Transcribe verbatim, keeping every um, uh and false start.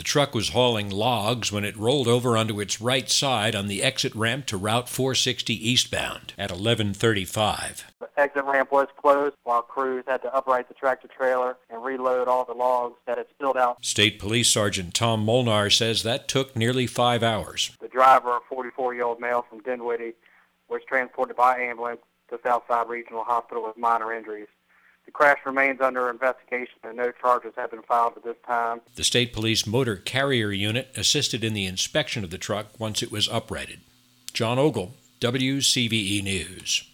truck was hauling logs when it rolled over onto its right side on the exit ramp to Route four sixty eastbound at eleven thirty-five. The exit ramp was closed while crews had to upright the tractor-trailer and reload all the logs that had spilled out. State Police Sergeant Tom Molnar says that took nearly five hours. The driver, a forty-four-year-old male from Dinwiddie, was transported by ambulance to Southside Regional Hospital with minor injuries. The crash remains under investigation and no charges have been filed at this time. The State Police Motor Carrier Unit assisted in the inspection of the truck once it was uprighted. John Ogle, W C V E News.